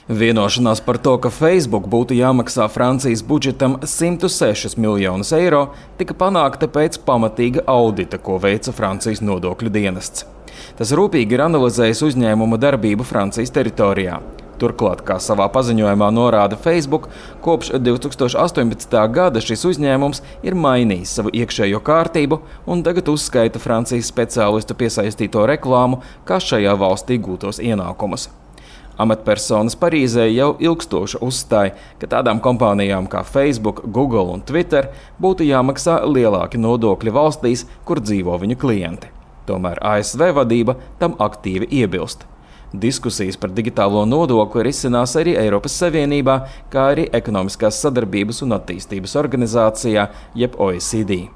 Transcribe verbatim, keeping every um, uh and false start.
Vienošanās par to, ka Facebook būtu jāmaksā Francijas budžetam simt sešus miljonus eiro, tika panākta pēc pamatīga audita, ko veica Francijas nodokļu dienests. Tas rūpīgi ir analizējis uzņēmumu darbību Francijas teritorijā. Turklāt, kā savā paziņojumā norāda Facebook, kopš divi tūkstoši astoņpadsmitā gada šis uzņēmums ir mainījis savu iekšējo kārtību un tagad uzskaita Francijas speciālistu piesaistīto reklāmu kā šajā valstī gūtos ienākumus. Amatpersonas Parīzē jau ilgstoši uzstāja, ka tādām kompānijām kā Facebook, Google un Twitter būtu jāmaksā lielāki nodokļi valstīs, kur dzīvo viņu klienti. Tomēr A S V vadība tam aktīvi iebilst. Diskusijas par digitālo nodokli risinās arī Eiropas Savienībā, kā arī Ekonomiskās sadarbības un attīstības organizācijā, jeb O E C D.